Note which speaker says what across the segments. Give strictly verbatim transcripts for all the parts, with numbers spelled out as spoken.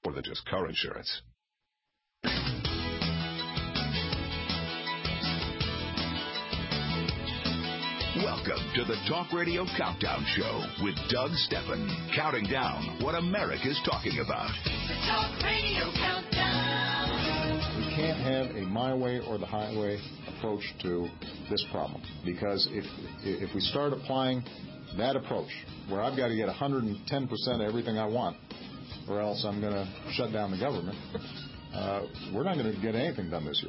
Speaker 1: more than just car insurance. Welcome to the Talk Radio Countdown Show with Doug Stephan, counting down what America's talking about.
Speaker 2: The Talk Radio Countdown.
Speaker 3: We can't have a my way or the highway approach to this problem, because if if we start applying that approach, where I've got to get one hundred ten percent of everything I want, or else I'm going to shut down the government, uh, we're not going to get anything done this year.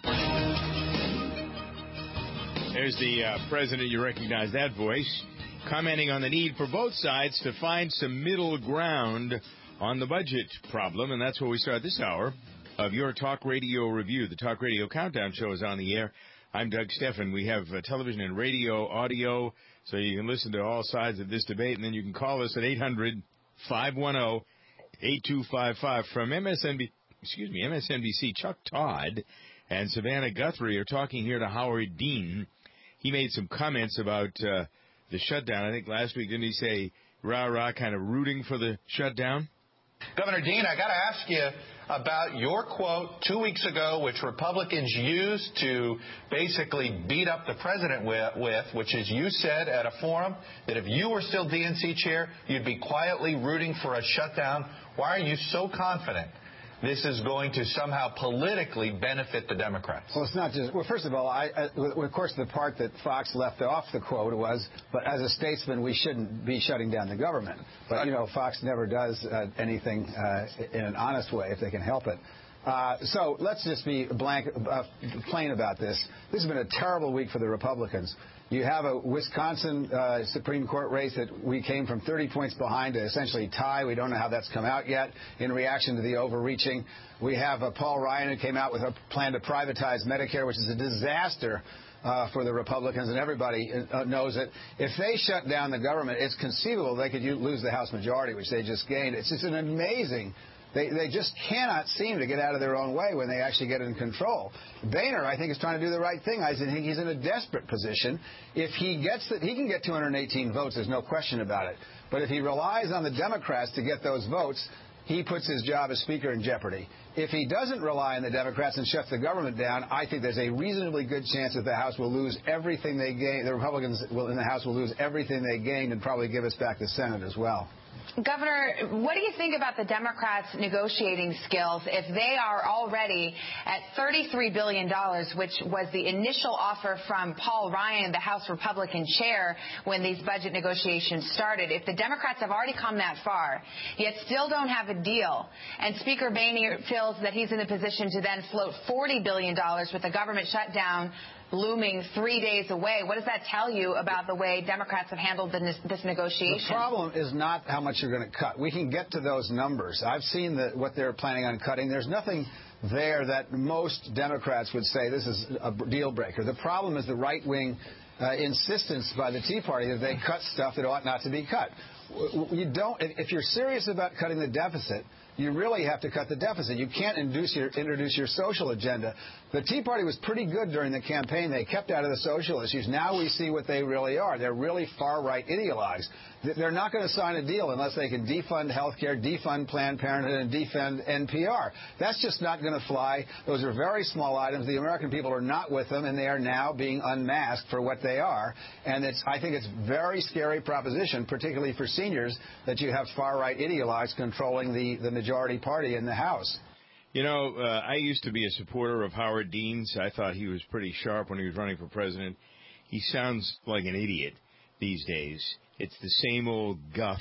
Speaker 4: There's the uh, president. You recognize that voice, commenting on the need for both sides to find some middle ground on the budget problem. And that's where we start this hour of your Talk Radio Review. The Talk Radio Countdown Show is on the air. I'm Doug Stephan. We have uh, television and radio, audio, so you can listen to all sides of this debate. And then you can call us at eight hundred, five one zero, eight two five five. From M S N B C, excuse me, M S N B C, Chuck Todd and Savannah Guthrie are talking here to Howard Dean. He made some comments about uh, the shutdown. I think last week, didn't he say, rah-rah, kind of rooting for the shutdown?
Speaker 5: Governor Dean, I got to ask you about your quote two weeks ago, which Republicans used to basically beat up the president with, with, which is you said at a forum that if you were still D N C chair, you'd be quietly rooting for a shutdown. Why are you so confident this is going to somehow politically benefit the Democrats?
Speaker 6: Well, it's not just, well, first of all, I, I, of course, the part that Fox left off the quote was, but as a statesman, we shouldn't be shutting down the government. But, you know, Fox never does uh, anything uh, in an honest way if they can help it. Uh, so let's just be blank, uh, plain about this. This has been a terrible week for the Republicans. You have a Wisconsin uh, Supreme Court race that we came from thirty points behind to essentially tie. We don't know how that's come out yet in reaction to the overreaching. We have uh, Paul Ryan, who came out with a plan to privatize Medicare, which is a disaster uh, for the Republicans, and everybody uh, knows it. If they shut down the government, it's conceivable they could lose the House majority, which they just gained. It's just an amazing... They they just cannot seem to get out of their own way when they actually get in control. Boehner, I think, is trying to do the right thing. I think he's in a desperate position. If he gets it, he can get two hundred eighteen votes. There's no question about it. But if he relies on the Democrats to get those votes, he puts his job as Speaker in jeopardy. If he doesn't rely on the Democrats and shuts the government down, I think there's a reasonably good chance that the House will lose everything they gained. The Republicans will, in the House will lose everything they gained and probably give us back the Senate as well.
Speaker 7: Governor, what do you think about the Democrats' negotiating skills if they are already at thirty-three billion dollars, which was the initial offer from Paul Ryan, the House Republican chair, when these budget negotiations started? If the Democrats have already come that far, yet still don't have a deal, and Speaker Boehner feels that he's in a position to then float forty billion dollars with the government shutdown looming three days away, what does that tell you about the way Democrats have handled the, this negotiation?
Speaker 6: The problem is not how much you're going to cut. We can get to those numbers. I've seen the, what they're planning on cutting. There's nothing there that most Democrats would say this is a deal breaker. The problem is the right-wing uh, insistence by the Tea Party that they cut stuff that ought not to be cut. You don't, if you're serious about cutting the deficit, you really have to cut the deficit. You can't induce your, introduce your social agenda. The Tea Party was pretty good during the campaign. They kept out of the social issues. Now we see what they really are. They're really far-right ideologues. They're not going to sign a deal unless they can defund health care, defund Planned Parenthood, and defund N P R. That's just not going to fly. Those are very small items. The American people are not with them, and they are now being unmasked for what they are. And it's, I think it's a very scary proposition, particularly for seniors, that you have far-right ideologues controlling the, the majority party in the House.
Speaker 4: You know, uh, I used to be a supporter of Howard Dean's. I thought he was pretty sharp when he was running for president. He sounds like an idiot these days. It's the same old guff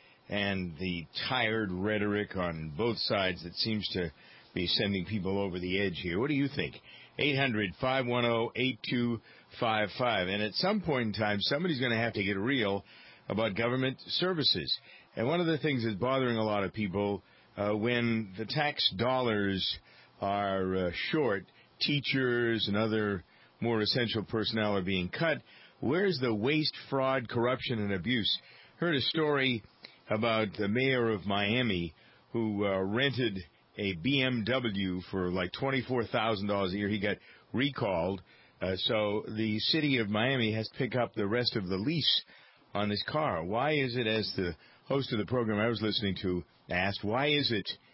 Speaker 4: and the tired rhetoric on both sides that seems to be sending people over the edge here. What do you think? eight hundred, five one zero, eight two five five. And at some point in time, somebody's going to have to get real about government services. And one of the things that's bothering a lot of people uh, when the tax dollars are uh, short, teachers and other more essential personnel are being cut, where's the waste, fraud, corruption, and abuse? Heard a story about the mayor of Miami who uh, rented a B M W for like twenty-four thousand dollars a year. He got recalled, uh, so the city of Miami has to pick up the rest of the lease on this car. Why is it, as the host of the program I was listening to asked, why is it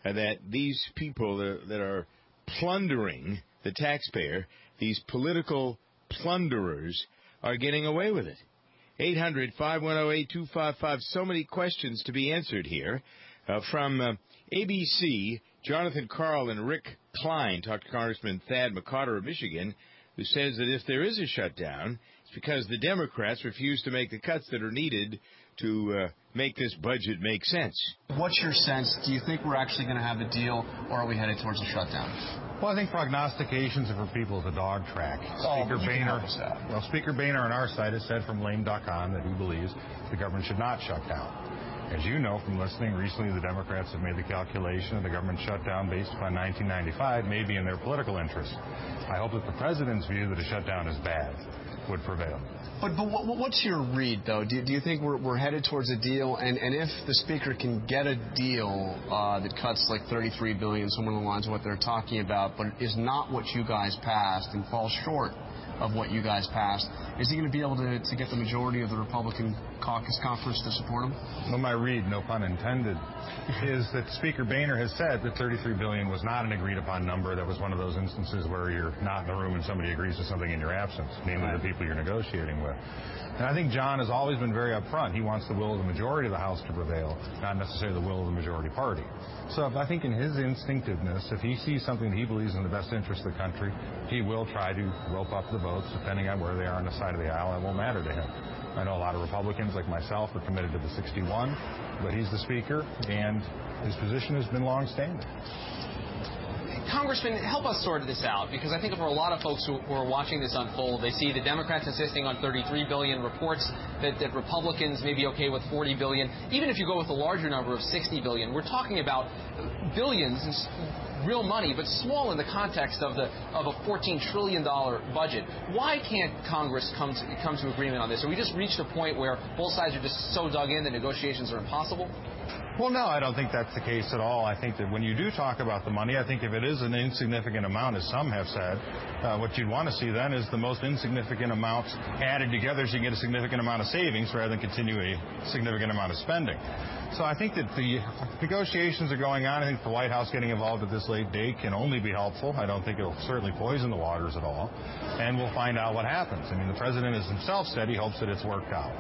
Speaker 4: uh, that these people that, that are plundering the taxpayer, these political plunderers, are getting away with it. eight hundred, five one zero, eight two five five. So many questions to be answered here. Uh, from uh, A B C, Jonathan Karl and Rick Klein talked to Congressman Thad McCotter of Michigan, who says that if there is a shutdown, it's because the Democrats refuse to make the cuts that are needed to uh, make this budget make sense.
Speaker 8: What's your sense? Do you think we're actually going to have a deal, or are we headed towards a shutdown?
Speaker 9: Well, I think prognostications are for people at the dog track.
Speaker 8: Oh,
Speaker 9: Speaker
Speaker 8: you can
Speaker 9: Boehner,
Speaker 8: help us out.
Speaker 9: well, Speaker Boehner on our side has said from lame duck on that he believes the government should not shut down. As you know from listening, recently the Democrats have made the calculation of the government shutdown based upon nineteen ninety-five, maybe in their political interest. I hope that the president's view that a shutdown is bad would prevail.
Speaker 8: But, but what, what's your read, though? Do, do you think we're, we're headed towards a deal? And, and if the Speaker can get a deal uh, that cuts like thirty-three billion dollars, somewhere along the lines of what they're talking about, but is not what you guys passed and falls short of what you guys passed, is he going to be able to, to get the majority of the Republican caucus conference to support him?
Speaker 9: Well, my read, no pun intended, is that Speaker Boehner has said that thirty-three billion dollars was not an agreed-upon number. That was one of those instances where you're not in the room and somebody agrees to something in your absence, namely the people you're negotiating with. And I think John has always been very upfront. He wants the will of the majority of the House to prevail, not necessarily the will of the majority party. So if I think in his instinctiveness, if he sees something that he believes in the best interest of the country, he will try to rope up the votes depending on where they are on the side of the aisle. It won't matter to him. I know a lot of Republicans like myself are committed to the sixty-one, but he's the Speaker, and his position has been long-standing.
Speaker 10: Congressman, help us sort this out, because I think for a lot of folks who, who are watching this unfold, they see the Democrats insisting on thirty-three billion dollars, reports that, that Republicans may be okay with forty billion dollars. Even if you go with a larger number of sixty billion dollars, we're talking about billions in real money, but small in the context of the of a fourteen trillion dollars budget. Why can't Congress come to, come to agreement on this? Have we just reached a point where both sides are just so dug in that negotiations are impossible?
Speaker 9: Well, no, I don't think that's the case at all. I think that when you do talk about the money, I think if it is an insignificant amount, as some have said, uh, what you'd want to see then is the most insignificant amounts added together so you get a significant amount of savings rather than continue a significant amount of spending. So I think that the negotiations are going on. I think the White House getting involved at this late date can only be helpful. I don't think it will certainly poison the waters at all. And we'll find out what happens. I mean, the president has himself said he hopes that it's worked out.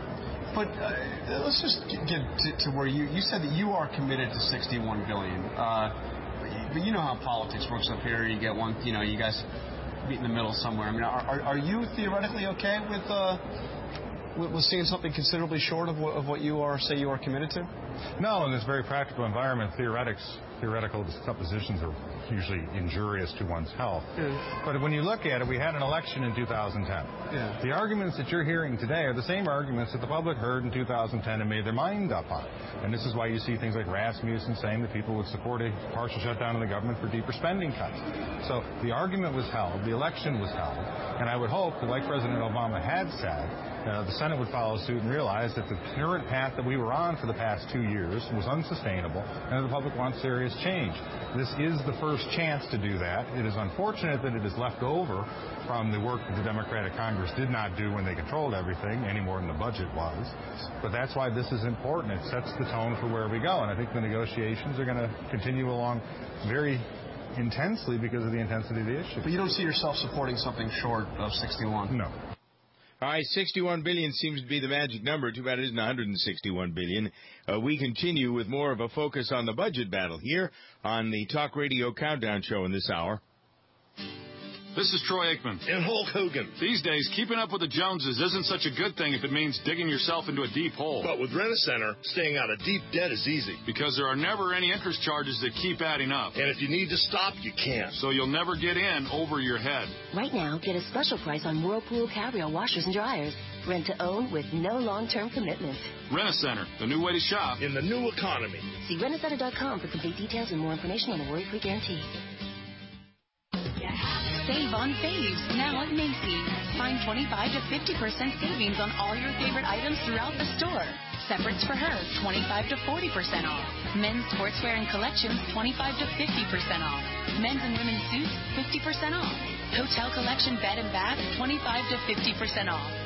Speaker 8: But uh, let's just get to, to where you, you said that you are committed to sixty-one billion dollars. Uh, but you know how politics works up here. You get one, you know, you guys meet in the middle somewhere. I mean, are, are, are you theoretically okay with, uh, with with seeing something considerably short of what, of what you are say you are committed to?
Speaker 9: No, in this very practical environment, theoretics, theoretical suppositions are usually injurious to one's health. Yeah. But when you look at it, we had an election in two thousand ten. Yeah. The arguments that you're hearing today are the same arguments that the public heard in two thousand ten and made their mind up on. And this is why you see things like Rasmussen saying that people would support a partial shutdown of the government for deeper spending cuts. So the argument was held, the election was held, and I would hope that, like President Obama had said, Uh, the Senate would follow suit and realize that the current path that we were on for the past two years was unsustainable and that the public wants serious change. This is the first chance to do that. It is unfortunate that it is left over from the work that the Democratic Congress did not do when they controlled everything, any more than the budget was. But that's why this is important. It sets the tone for where we go. And I think the negotiations are going to continue along very intensely because of the intensity of the issue.
Speaker 8: But you don't see yourself supporting something short of sixty-one?
Speaker 9: No.
Speaker 4: All right, sixty-one billion dollars seems to be the magic number. Too bad it isn't one hundred sixty-one billion dollars. Uh, we continue with more of a focus on the budget battle here on the Talk Radio Countdown Show in this hour.
Speaker 11: This is Troy Aikman.
Speaker 12: And Hulk Hogan.
Speaker 11: These days, keeping up with the Joneses isn't such a good thing if it means digging yourself into a deep hole.
Speaker 12: But with Rent-A-Center, staying out of deep debt is easy.
Speaker 11: Because there are never any interest charges that keep adding up.
Speaker 12: And if you need to stop, you can.
Speaker 11: So you'll never get in over your head.
Speaker 13: Right now, get a special price on Whirlpool Cabrio washers and dryers. Rent to own with no long-term commitment.
Speaker 11: Rent-A-Center, the new way to shop.
Speaker 12: In the new economy.
Speaker 13: See rent a center dot com for complete details and more information on the worry-free guarantee.
Speaker 14: Save on Faves, now at Macy's. Find twenty-five to fifty percent savings on all your favorite items throughout the store. Separates for her, twenty-five to forty percent off. Men's sportswear and collections, twenty-five to fifty percent off. Men's and women's suits, fifty percent off. Hotel collection bed and bath, twenty-five to fifty percent off.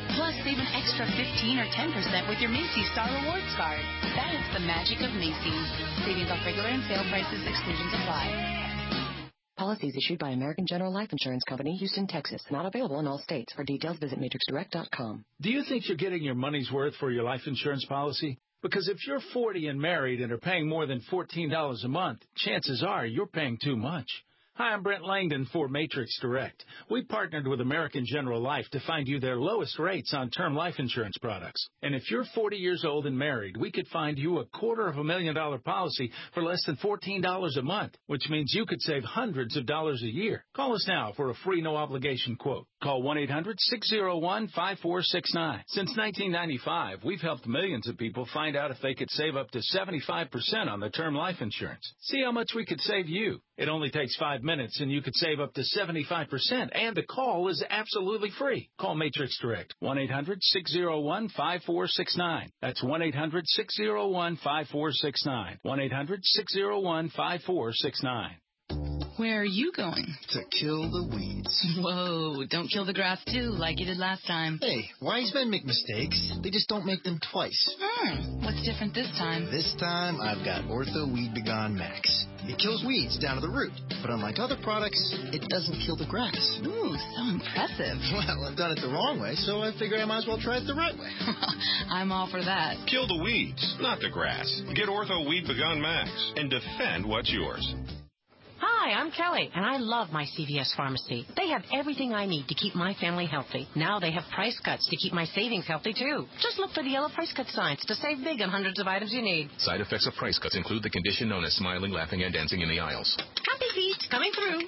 Speaker 14: Plus, save an extra fifteen or ten percent with your Macy's Star Rewards card. That is the magic of Macy's. Savings off regular and sale prices, exclusions apply.
Speaker 13: Policies issued by American General Life Insurance Company, Houston, Texas. Not available in all states. For details, visit matrix direct dot com.
Speaker 15: Do you think you're getting your money's worth for your life insurance policy? Because if you're forty and married and are paying more than fourteen dollars a month, chances are you're paying too much. Hi, I'm Brent Langdon for Matrix Direct. We partnered with American General Life to find you their lowest rates on term life insurance products. And if you're forty years old and married, we could find you a quarter of a million dollar policy for less than fourteen dollars a month, which means you could save hundreds of dollars a year. Call us now for a free no-obligation quote. Call one eight hundred six oh one five four six nine. Since nineteen ninety-five, we've helped millions of people find out if they could save up to seventy-five percent on their term life insurance. See how much we could save you. It only takes five minutes, and you could save up to seventy-five percent, and the call is absolutely free. Call Matrix Direct, one eight hundred six oh one five four six nine. That's one eight hundred six oh one five four six nine. one eight hundred six oh one five four six nine.
Speaker 14: Where are you going?
Speaker 16: To kill the weeds.
Speaker 14: Whoa, don't kill the grass too, like you did last time.
Speaker 16: Hey, wise men make mistakes. They just don't make them twice.
Speaker 14: Hmm, what's different this time?
Speaker 16: This time, I've got Ortho Weed Begone Max. It kills weeds down to the root. But unlike other products, it doesn't kill the grass.
Speaker 14: Ooh, so impressive.
Speaker 16: Well, I've done it the wrong way, so I figured I might as well try it the right way.
Speaker 14: I'm all for that.
Speaker 17: Kill the weeds, not the grass. Get Ortho Weed Begone Max and defend what's yours.
Speaker 18: Hi, I'm Kelly, and I love my C V S Pharmacy. They have everything I need to keep my family healthy. Now they have price cuts to keep my savings healthy, too. Just look for the yellow price cut signs to save big on hundreds of items you need.
Speaker 19: Side effects of price cuts include the condition known as smiling, laughing, and dancing in the aisles.
Speaker 18: Happy feet, coming through.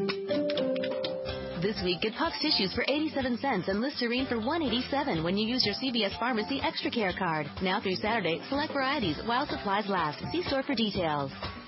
Speaker 13: This week, get Puck's tissues for eighty-seven cents and Listerine for one eighty-seven when you use your C V S Pharmacy Extra Care card. Now through Saturday, select varieties while supplies last. See store for details.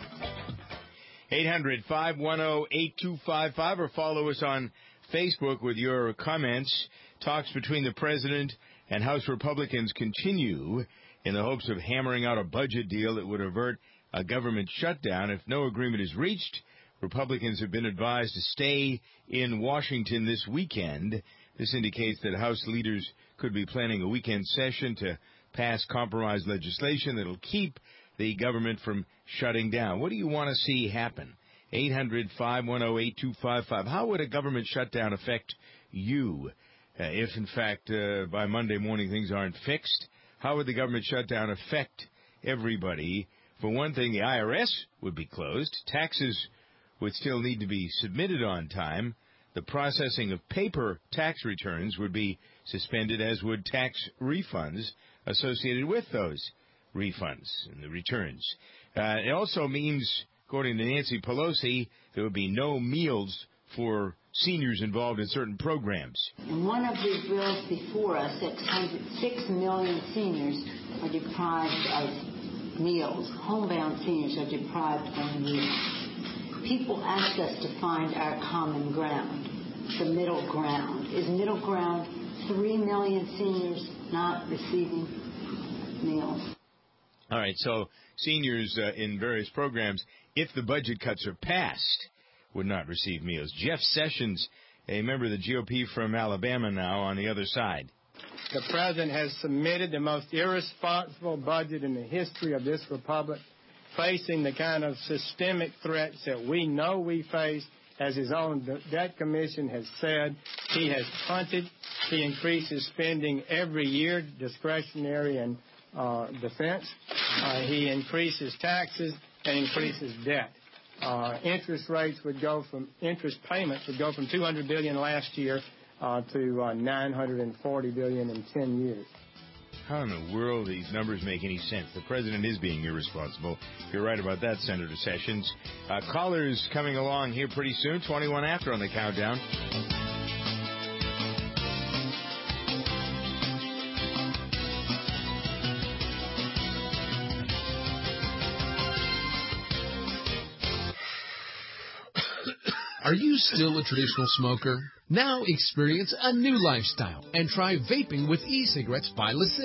Speaker 4: eight hundred, five one zero, eight two five five or follow us on Facebook with your comments. Talks between the President and House Republicans continue in the hopes of hammering out a budget deal that would avert a government shutdown. If no agreement is reached, Republicans have been advised to stay in Washington this weekend. This indicates that House leaders could be planning a weekend session to pass compromise legislation that will keep the government from shutting down. What do you want to see happen? eight hundred, five one zero, eight two five five. How would a government shutdown affect you? Uh, if, in fact, uh, by Monday morning things aren't fixed, how would the government shutdown affect everybody? For one thing, the I R S would be closed. Taxes would still need to be submitted on time. The processing of paper tax returns would be suspended, as would tax refunds associated with those refunds and the returns. Uh, it also means, according to Nancy Pelosi, there would be no meals for seniors involved in certain programs.
Speaker 20: In one of the bills before us, six million seniors are deprived of meals. Homebound seniors are deprived of meals. People ask us to find our common ground, the middle ground. Is middle ground three million seniors not receiving meals?
Speaker 4: All right, so seniors uh, in various programs, if the budget cuts are passed, would not receive meals. Jeff Sessions, a member of the G O P from Alabama now, on the other side.
Speaker 21: The president has submitted the most irresponsible budget in the history of this republic, facing the kind of systemic threats that we know we face. As his own debt commission has said, he has punted. He increases spending every year, discretionary and uh, defense. Uh, he increases taxes and increases debt. Uh, interest rates would go from, interest payments would go from two hundred billion dollars last year uh, to uh, nine hundred forty billion dollars in ten years.
Speaker 4: How in the world these numbers make any sense? The president is being irresponsible. You're right about that, Senator Sessions. Uh, callers coming along here pretty soon, twenty-one after on the countdown.
Speaker 22: Are you still a traditional smoker? Now experience a new lifestyle and try vaping with e-cigarettes by LeSig.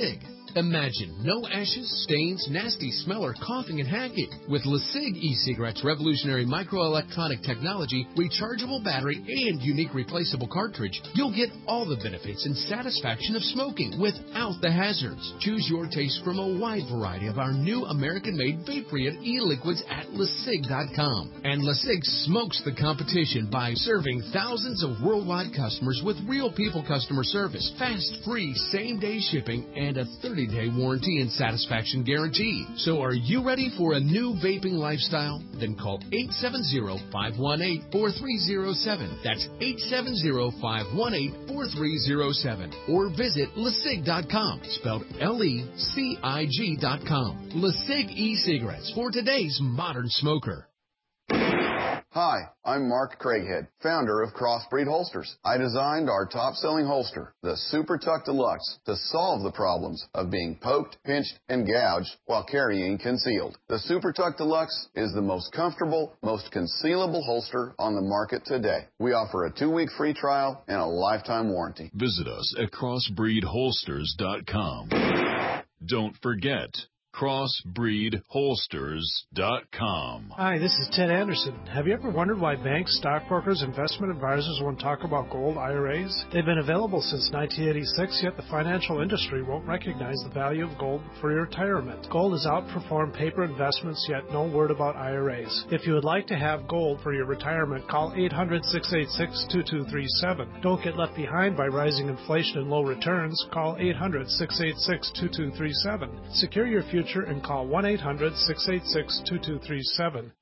Speaker 22: Imagine no ashes, stains, nasty smell, or coughing and hacking. With LeSig e-cigarettes' revolutionary microelectronic technology, rechargeable battery, and unique replaceable cartridge, you'll get all the benefits and satisfaction of smoking without the hazards. Choose your taste from a wide variety of our new American-made vape-free e-liquids at LeSig dot com. And LeSig smokes the competition by serving thousands of worldwide customers with real people customer service, fast, free, same-day shipping, and a thirty-day warranty and satisfaction guarantee. So are you ready for a new vaping lifestyle? Then call eight seven zero, five one eight, four three zero seven. That's eight seven zero, five one eight, four three zero seven. Or visit LeSig dot com, spelled L E C I G dot com. LeSig e-cigarettes for today's modern smoker.
Speaker 1: Hi, I'm Mark Craighead, founder of Crossbreed Holsters. I designed our top-selling holster, the Super Tuck Deluxe, to solve the problems of being poked, pinched, and gouged while carrying concealed. The Super Tuck Deluxe is the most comfortable, most concealable holster on the market today. We offer a two-week free trial and a lifetime warranty.
Speaker 2: Visit us at crossbreed holsters dot com. Don't forget, crossbreed holsters dot com.
Speaker 23: Hi, this is Ted Anderson. Have you ever wondered why banks, stockbrokers, investment advisors won't talk about gold I R As? They've been available since nineteen eighty-six, yet the financial industry won't recognize the value of gold for your retirement. Gold has outperformed paper investments, yet no word about I R As. If you would like to have gold for your retirement, call eight hundred, six eight six, two two three seven. Don't get left behind by rising inflation and low returns. Call eight hundred, six eight six, two two three seven. Secure your future and call one eight hundred, six eight six, two two three seven.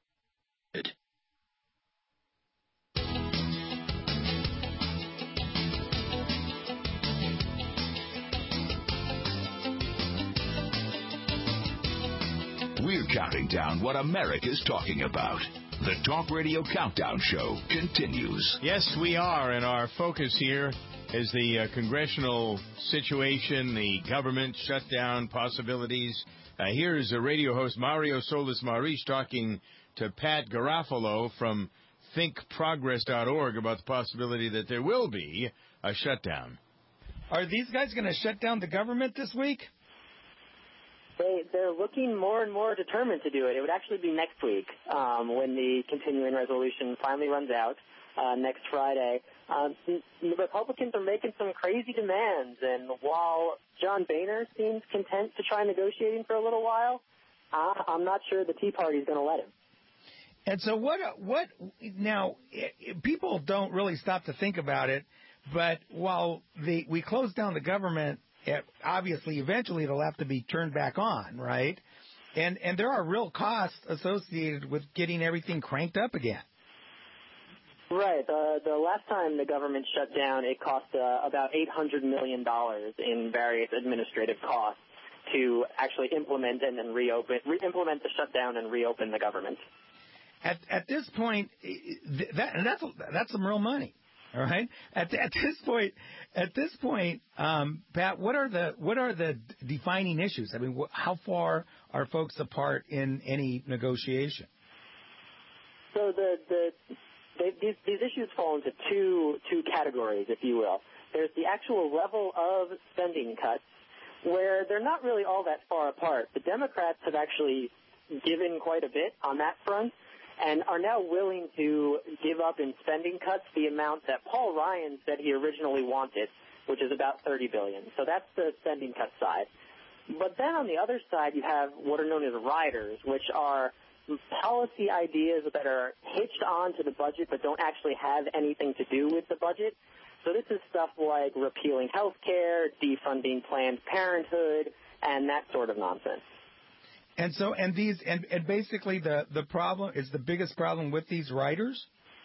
Speaker 24: We're counting down what America's talking about. The Talk Radio Countdown Show continues.
Speaker 4: Yes, we are, and our focus here is the uh, congressional situation, the government shutdown possibilities. Uh, here's a radio host, Mario Solis Maurice, talking to Pat Garofalo from think progress dot org about the possibility that there will be a shutdown.
Speaker 25: Are these guys going to shut down the government this week?
Speaker 26: They, they're looking more and more determined to do it. It would actually be next week um, when the continuing resolution finally runs out uh, next Friday. Uh, the Republicans are making some crazy demands, and while John Boehner seems content to try negotiating for a little while, uh, I'm not sure the Tea Party is going to let him.
Speaker 25: And so what, what now, people don't really stop to think about it, but while the, we close down the government, it, obviously eventually it'll have to be turned back on, right? And and there are real costs associated with getting everything cranked up again.
Speaker 26: Right. Uh, the last time the government shut down, it cost uh, about eight hundred million dollars in various administrative costs to actually implement and then reopen, re-implement the shutdown and reopen the government.
Speaker 25: At at this point, that and that's that's some real money. All right. At at this point, at this point, um, Pat, what are the what are the defining issues? I mean, wh- how far are folks apart in any negotiation?
Speaker 26: So the the they, these these issues fall into two two categories, if you will. There's the actual level of spending cuts, where they're not really all that far apart. The Democrats have actually given quite a bit on that front, and are now willing to give up in spending cuts the amount that Paul Ryan said he originally wanted, which is about thirty billion dollars. So that's the spending cut side. But then on the other side, you have what are known as riders, which are policy ideas that are hitched on to the budget but don't actually have anything to do with the budget. So this is stuff like repealing health care, defunding Planned Parenthood, and that sort of nonsense.
Speaker 25: And so, and these, and, and basically the, the problem is the biggest problem with these riders?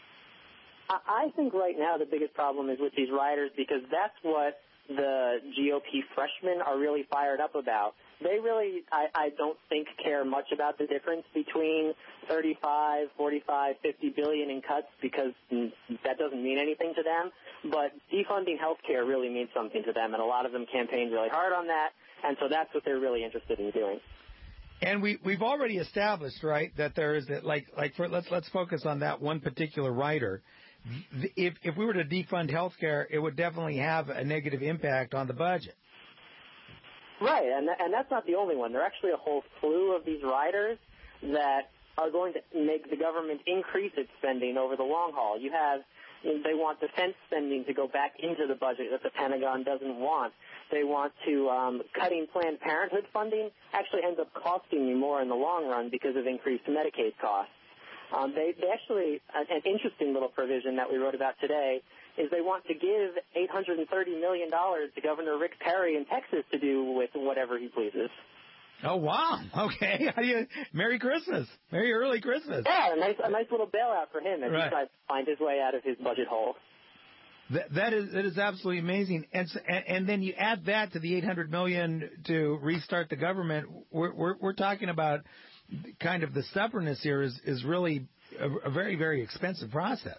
Speaker 26: I think right now the biggest problem is with these riders because that's what the G O P freshmen are really fired up about. They really, I, I don't think, care much about the difference between thirty-five, forty-five, fifty billion in cuts because that doesn't mean anything to them. But defunding health care really means something to them, and a lot of them campaigned really hard on that, and so that's what they're really interested in doing.
Speaker 25: And we we've already established, right, that there is that like like for let's let's focus on that one particular rider. If if we were to defund health care, it would definitely have a negative impact on the budget.
Speaker 26: Right, and and that's not the only one. There are actually a whole slew of these riders that are going to make the government increase its spending over the long haul. You have, you know, they want defense spending to go back into the budget that the Pentagon doesn't want. They want to, um, cutting Planned Parenthood funding actually ends up costing you more in the long run because of increased Medicaid costs. Um, they, they actually, an interesting little provision that we wrote about today is they want to give eight hundred thirty million dollars to Governor Rick Perry in Texas to do with whatever he pleases.
Speaker 25: Oh, wow. Okay. How do you, Merry Christmas. Merry early Christmas.
Speaker 26: Yeah, a nice, a nice little bailout for him as
Speaker 25: right.
Speaker 26: he tries to find his way out of his budget hole.
Speaker 25: That, that is that is absolutely amazing, and, and and then you add that to the eight hundred million dollars to restart the government. We're we're, we're talking about kind of the stubbornness here is is really a, a very very expensive process.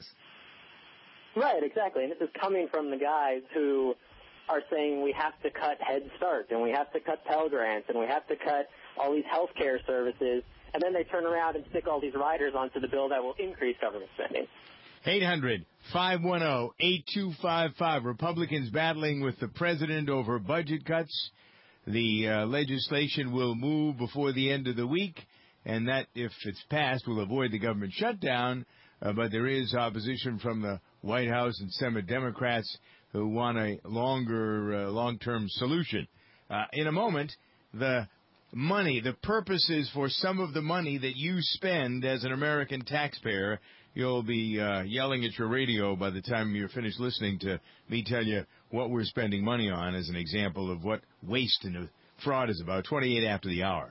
Speaker 26: Right, exactly, and this is coming from the guys who are saying we have to cut Head Start and we have to cut Pell Grants and we have to cut all these health care services, and then they turn around and stick all these riders onto the bill that will increase government spending.
Speaker 4: eight hundred, five one zero, eight two five five. Republicans battling with the president over budget cuts. The uh, legislation will move before the end of the week, and that, if it's passed, will avoid the government shutdown. Uh, but there is opposition from the White House and Senate Democrats who want a longer, uh, long-term solution. Uh, in a moment, the money, the purposes for some of the money that you spend as an American taxpayer. You'll be uh, yelling at your radio by the time you're finished listening to me tell you what we're spending money on as an example of what waste and fraud is about. twenty-eight after the hour.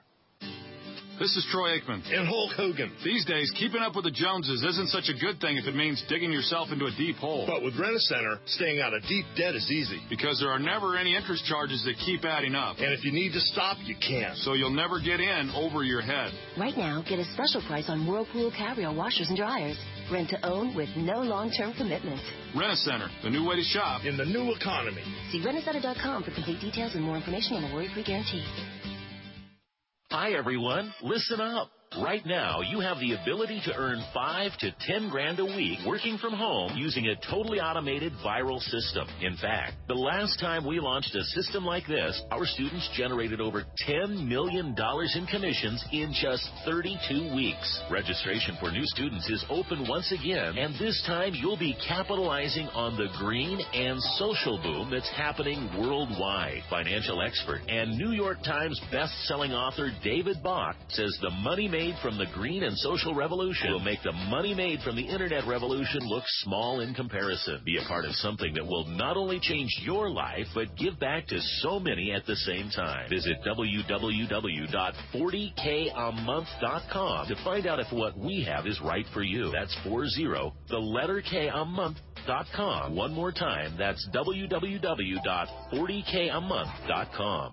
Speaker 11: This is Troy Aikman.
Speaker 12: And Hulk Hogan.
Speaker 11: These days, keeping up with the Joneses isn't such a good thing if it means digging yourself into a deep hole.
Speaker 12: But with Rent-A-Center, staying out of deep debt is easy.
Speaker 11: Because there are never any interest charges that keep adding up.
Speaker 12: And if you need to stop, you can.
Speaker 11: So you'll never get in over your head.
Speaker 13: Right now, get a special price on Whirlpool Cabrio washers and dryers. Rent to own with no long-term commitment.
Speaker 11: Rent-A-Center, the new way to shop.
Speaker 12: In the new economy.
Speaker 13: See rent a center dot com for complete details and more information on the worry-free guarantee.
Speaker 3: Hi, everyone. Listen up. Right now, you have the ability to earn five to ten grand a week working from home using a totally automated viral system. In fact, the last time we launched a system like this, our students generated over ten million dollars in commissions in just thirty-two weeks. Registration for new students is open once again, and this time you'll be capitalizing on the green and social boom that's happening worldwide. Financial expert and New York Times best-selling author David Bach says the money made from the green and social revolution will make the money made from the internet revolution look small in comparison. Be a part of something that will not only change your life, but give back to so many at the same time. Visit w w w dot forty k a month dot com to find out if what we have is right for you. That's four zero, the letter K a month dot com. One more time, that's w w w dot forty k a month dot com.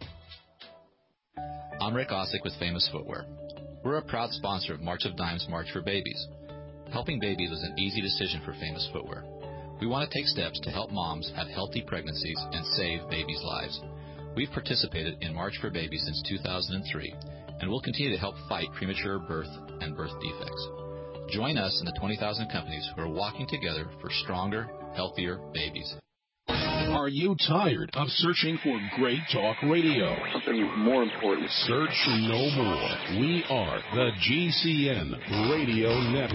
Speaker 5: I'm Rick Osick with Famous Footwear. We're a proud sponsor of March of Dimes March for Babies. Helping babies was an easy decision for Famous Footwear. We want to take steps to help moms have healthy pregnancies and save babies' lives. We've participated in March for Babies since two thousand three, and we'll continue to help fight premature birth and birth defects. Join us in the twenty thousand companies who are walking together for stronger, healthier babies.
Speaker 2: Are you tired of searching for great talk radio?
Speaker 6: Something more important.
Speaker 2: Search no more. We are the G C N Radio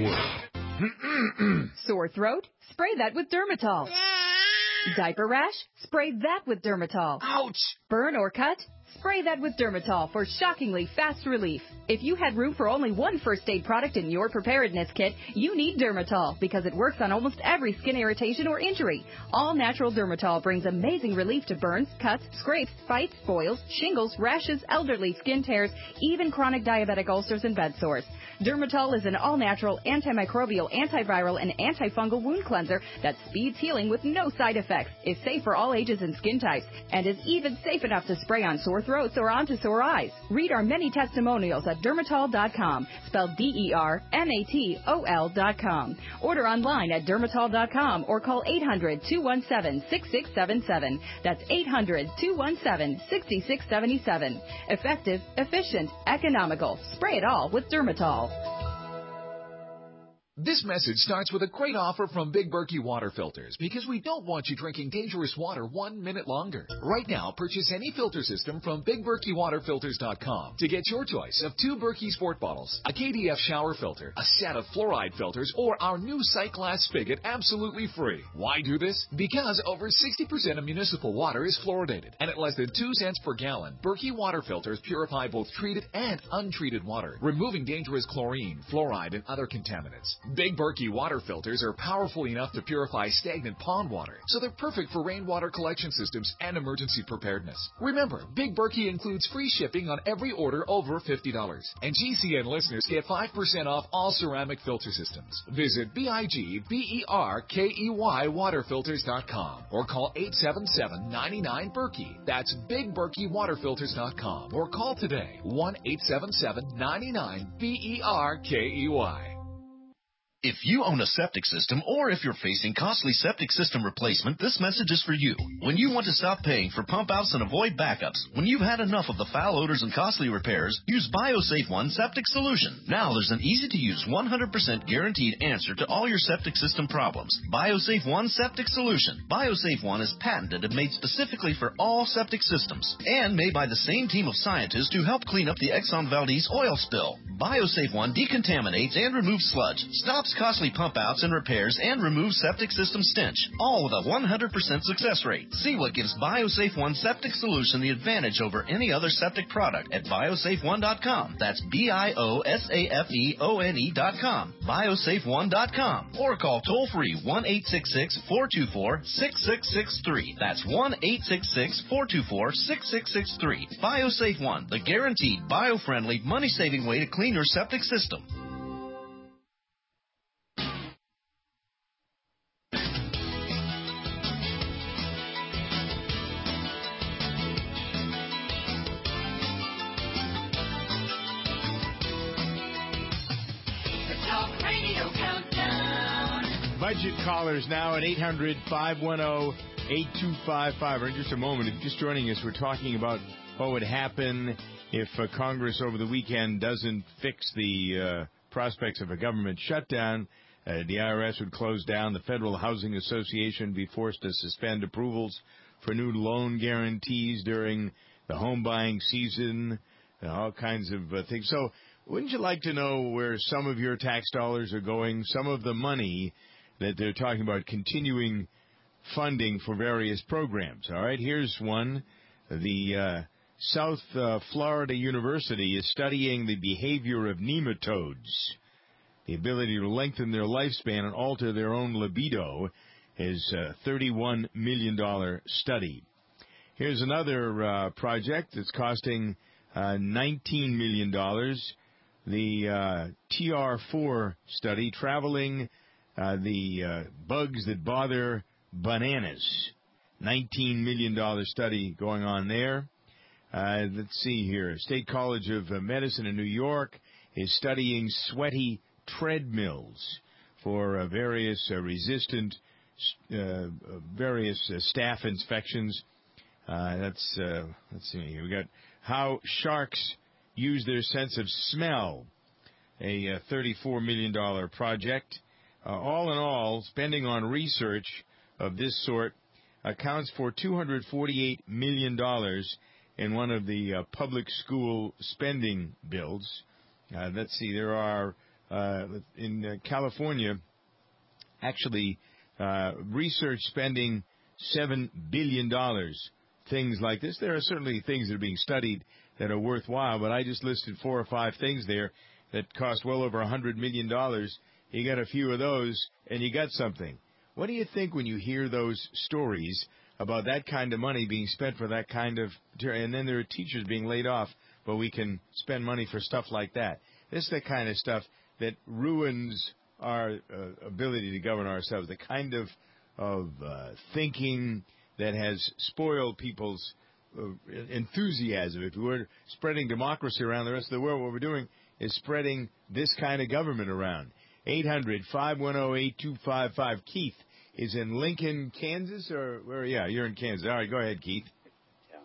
Speaker 2: Network.
Speaker 7: Sore throat? Spray that with Dermatol. Diaper rash? Spray that with Dermatol.
Speaker 4: Ouch!
Speaker 7: Burn or cut? Spray that with Dermatol for shockingly fast relief. If you had room for only one first aid product in your preparedness kit, you need Dermatol because it works on almost every skin irritation or injury. All natural Dermatol brings amazing relief to burns, cuts, scrapes, bites, boils, shingles, rashes, elderly skin tears, even chronic diabetic ulcers and bed sores. Dermatol is an all-natural, antimicrobial, antiviral, and antifungal wound cleanser that speeds healing with no side effects, is safe for all ages and skin types, and is even safe enough to spray on sore throats or onto sore eyes. Read our many testimonials at dermatol dot com, spelled D E R M A T O L dot com. Order online at dermatol dot com or call eight hundred, two one seven, six six seven seven. That's eight hundred, two one seven, six six seven seven. Effective, efficient, economical. Spray it all with Dermatol.
Speaker 6: This message starts with a great offer from Big Berkey Water Filters because we don't want you drinking dangerous water one minute longer. Right now, purchase any filter system from Big Berkey Water Filters dot com to get your choice of two Berkey Sport bottles, a K D F shower filter, a set of fluoride filters, or our new sight glass spigot absolutely free. Why do this? Because over sixty percent of municipal water is fluoridated, and at less than two cents per gallon, Berkey Water Filters purify both treated and untreated water, removing dangerous chlorine, fluoride, and other contaminants. Big Berkey water filters are powerful enough to purify stagnant pond water, so they're perfect for rainwater collection systems and emergency preparedness. Remember, Big Berkey includes free shipping on every order over fifty dollars. And G C N listeners get five percent off all ceramic filter systems. Visit B I G B E R K E Y water filters dot com or call eight seven seven, nine nine, Berkey. That's Big Berkey water filters dot com or call today, one eight seven seven, nine nine, B E R K E Y.
Speaker 8: If you own a septic system or if you're facing costly septic system replacement, this message is for you. When you want to stop paying for pump outs and avoid backups, when you've had enough of the foul odors and costly repairs, use BioSafe One Septic Solution. Now there's an easy-to-use one hundred percent guaranteed answer to all your septic system problems. BioSafe One Septic Solution. BioSafe One is patented and made specifically for all septic systems and made by the same team of scientists who helped clean up the Exxon Valdez oil spill. BioSafe One decontaminates and removes sludge, stops costly pump outs and repairs, and removes septic system stench, all with a one hundred percent success rate. See what gives BioSafe One Septic Solution the advantage over any other septic product at biosafe one dot com. That's B I O S A F E O N E dot com. biosafe one dot com. Or call toll-free one eight six six, four two four, six six six three. That's one eight six six, four two four, six six six three. BioSafe One, the guaranteed, bio-friendly, money-saving way to clean your septic system.
Speaker 4: Budget callers now at eight hundred, five one zero, eight two five five. In just a moment, if you're just joining us, we're talking about what would happen if uh, Congress over the weekend doesn't fix the uh, prospects of a government shutdown. Uh, the I R S would close down. The Federal Housing Association would be forced to suspend approvals for new loan guarantees during the home buying season, and all kinds of uh, things. So wouldn't you like to know where some of your tax dollars are going, some of the money that they're talking about continuing funding for various programs? All right, here's one. The uh, South uh, Florida University is studying the behavior of nematodes. The ability to lengthen their lifespan and alter their own libido is a thirty-one million dollars study. Here's another uh, project that's costing uh, nineteen million dollars. The uh, T R four study, traveling uh, the uh, bugs that bother bananas. nineteen million dollars study going on there. Uh, let's see here. State College of Medicine in New York is studying sweaty treadmills for uh, various uh, resistant, uh, various uh, staph infections. Uh, that's, uh, let's see here. We got how sharks use their sense of smell, a uh, thirty-four million dollars project. Uh, all in all, spending on research of this sort accounts for two hundred forty-eight million dollars in one of the uh, public school spending bills. Uh, let's see, there are, uh, in uh, California, actually, uh, research spending seven billion dollars. Things like this. There are certainly things that are being studied that are worthwhile, but I just listed four or five things there that cost well over one hundred million dollars. You got a few of those, and you got something. What do you think when you hear those stories about that kind of money being spent for that kind of, and then there are teachers being laid off, but we can spend money for stuff like that? This is the kind of stuff that ruins our uh, ability to govern ourselves, the kind of, of uh, thinking that has spoiled people's uh, enthusiasm. If we were spreading democracy around the rest of the world, what we're doing is spreading this kind of government around. eight hundred, five one zero, eight two five five. Keith is in Lincoln, Kansas, or where? Yeah, you're in Kansas. All right, go ahead, Keith.
Speaker 9: Yeah.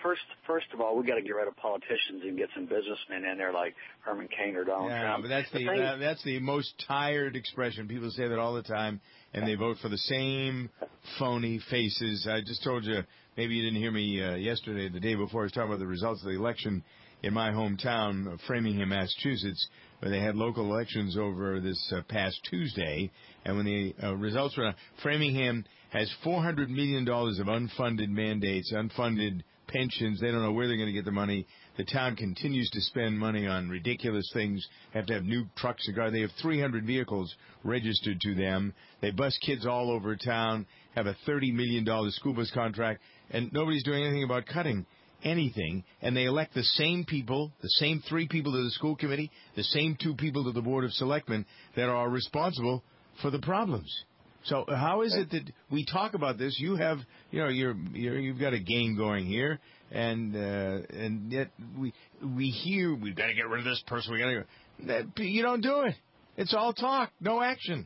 Speaker 9: first, first of all, we got to get rid of politicians and get some businessmen in there like Herman Cain or Donald
Speaker 4: yeah,
Speaker 9: Trump.
Speaker 4: but that's the,
Speaker 9: the thing,
Speaker 4: that, that's the most tired expression. People say that all the time, and they vote for the same phony faces. I just told you, maybe you didn't hear me uh, yesterday, the day before, I was talking about the results of the election in my hometown, Framingham, Massachusetts, where they had local elections over this uh, past Tuesday. And when the uh, results were, Framingham has four hundred million dollars of unfunded mandates, unfunded pensions. They don't know where they're going to get the money. The town continues to spend money on ridiculous things. Have to have new trucks and cars. They have three hundred vehicles registered to them. They bus kids all over town, have a thirty million dollars school bus contract, and nobody's doing anything about cutting anything. And they elect the same people, the same three people to the school committee, the same two people to the Board of Selectmen that are responsible for the problems. So how is it that we talk about this? You have, you know, you're, you're you've got a game going here, and uh, and yet we we hear we've got to get rid of this person. We got to. That, you don't do it. It's all talk, no action.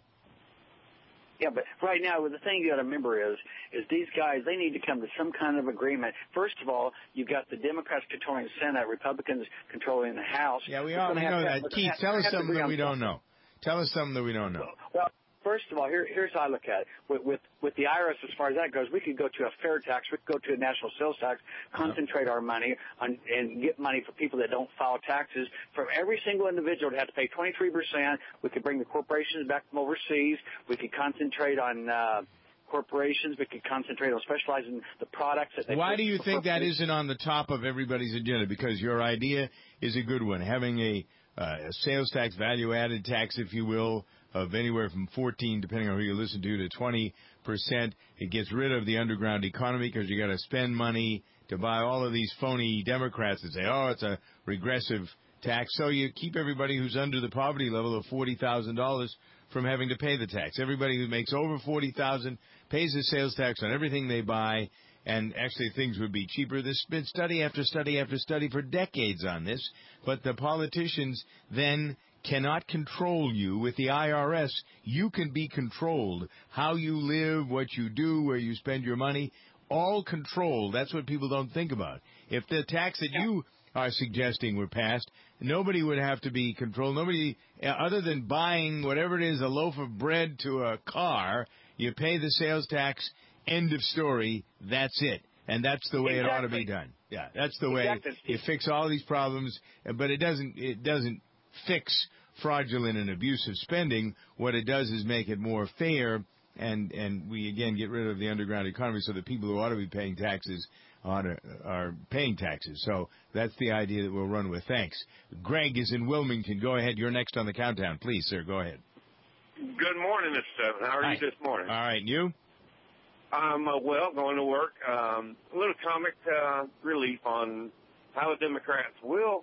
Speaker 9: Yeah, but right now, the thing you got to remember is, is these guys, they need to come to some kind of agreement. First of all, you've got the Democrats controlling the Senate, Republicans controlling the House.
Speaker 4: Yeah, we all we know that. Keith, tell us something that we don't know. Tell us something that we don't know.
Speaker 9: Well, first of all, here, here's how I look at it. With, with, with the I R S, as far as that goes, we could go to a fair tax. We could go to a national sales tax, concentrate our money on, and get money for people that don't file taxes. For every single individual to have to pay twenty-three percent, we could bring the corporations back from overseas. We could concentrate on uh, corporations. We could concentrate on specializing the products that they
Speaker 4: Why do you think that isn't on the top of everybody's agenda? Because your idea is a good one. Having a, uh, a sales tax, value-added tax, if you will, of anywhere from fourteen, depending on who you listen to, to twenty percent. It gets rid of the underground economy because you got to spend money to buy all of these phony Democrats that say, oh, it's a regressive tax. So you keep everybody who's under the poverty level of forty thousand dollars from having to pay the tax. Everybody who makes over forty thousand dollars pays a sales tax on everything they buy, and actually things would be cheaper. There's been study after study after study for decades on this, but the politicians then cannot control you. With the I R S, you can be controlled. How you live, what you do, where you spend your money, all controlled. That's what people don't think about. If the tax that you are suggesting were passed, nobody would have to be controlled. Nobody, other than buying whatever it is, a loaf of bread to a car, you pay the sales tax, end of story, that's it. And that's the way exactly. It ought to be done. Yeah, that's the exactly. way you fix all these problems, but it doesn't, it doesn't fix fraudulent and abusive spending. What it does is make it more fair, and and we again get rid of the underground economy so that people who ought to be paying taxes ought to, are paying taxes. So that's the idea that we'll run with. Thanks. Greg is in Wilmington. Go ahead. You're next on the countdown. Please, sir, go ahead.
Speaker 10: Good morning, Mister Seven. How are
Speaker 4: Hi.
Speaker 10: you this morning?
Speaker 4: All right, you?
Speaker 10: Um, uh, well, going to work. Um, a little comic uh, relief on how the Democrats will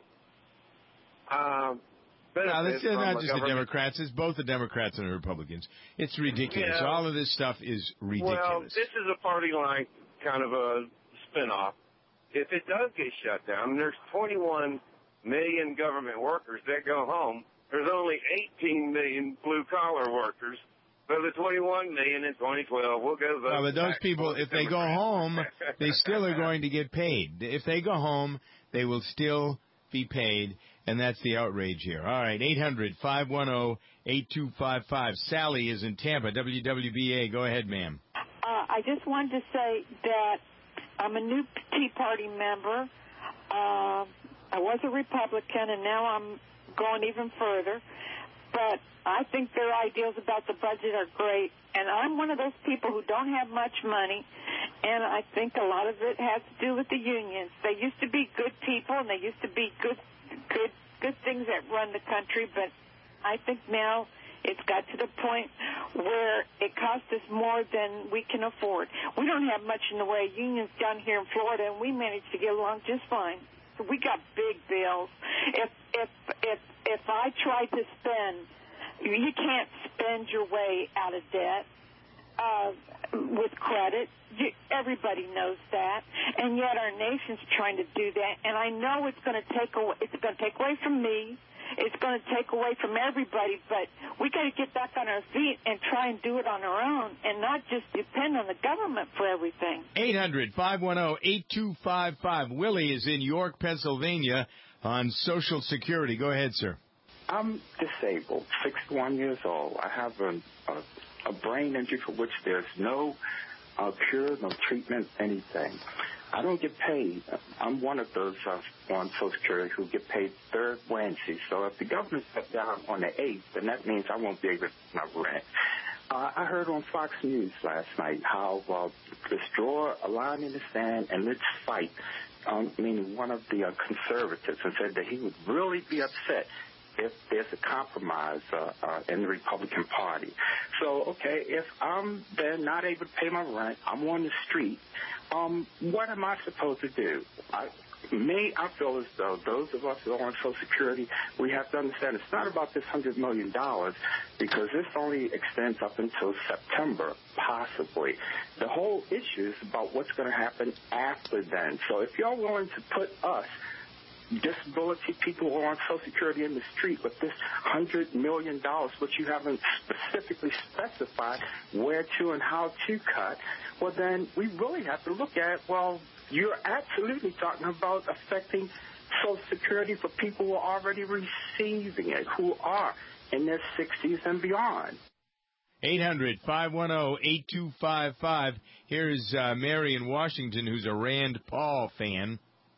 Speaker 10: uh,
Speaker 4: No, this is not just the Democrats. It's both the Democrats and the Republicans. It's ridiculous.
Speaker 10: Yeah.
Speaker 4: All of this stuff is ridiculous.
Speaker 10: Well, this is a party-like kind of a spinoff. If it does get shut down, there's twenty-one million government workers that go home. There's only eighteen million blue-collar workers. So the twenty-one million in twenty twelve will go vote.
Speaker 4: Well, but those people, if they go home, they still are going to get paid. If they go home, they will still be paid, and that's the outrage here. All right, eight hundred, five one zero, eight two five five. Sally is in Tampa, W W B A. Go ahead, ma'am.
Speaker 14: Uh, I just wanted to say that I'm a new Tea Party member. Uh, I was a Republican, and now I'm going even further. But I think their ideals about the budget are great. And I'm one of those people who don't have much money, and I think a lot of it has to do with the unions. They used to be good people, and they used to be good, good, good things that run the country. But I think now it's got to the point where it costs us more than we can afford. We don't have much in the way of unions down here in Florida, and we manage to get along just fine. So we got big bills. If if if if I try to spend. You can't spend your way out of debt uh, with credit. You, everybody knows that, and yet our nation's trying to do that. And I know it's going to take away. It's going to take away from me. It's going to take away from everybody. But we got to get back on our feet and try try and do it on our own and not just depend on the government for everything.
Speaker 4: eight hundred, five one zero, eight two five five. Willie is in York, Pennsylvania on Social Security. Go ahead, sir.
Speaker 15: I'm disabled, sixty-one years old. I have a, a, a brain injury for which there's no uh, cure, no treatment, anything. I don't get paid. I'm one of those uh, on Social Security who get paid third Wednesday. So if the government shut down on the eighth, then that means I won't be able to pay my rent. Uh, I heard on Fox News last night how uh, let's draw a line in the sand and let's fight. Um, meaning one of the uh, conservatives, and said that he would really be upset if there's a compromise uh, uh, in the Republican Party. So, okay, if I'm then not able to pay my rent, I'm on the street, um, what am I supposed to do? I, me, I feel as though those of us who are on Social Security, we have to understand it's not about this one hundred million dollars because this only extends up until September, possibly. The whole issue is about what's going to happen after then. So if you're willing to put us, disability people who are on Social Security in the street with this one hundred million dollars, which you haven't specifically specified where to and how to cut, well, then we really have to look at, well, you're absolutely talking about affecting Social Security for people who are already receiving it, who are in their sixties and beyond.
Speaker 4: eight hundred, five one zero, eight two five five. Here's uh, Mary in Washington, who's a Rand Paul fan.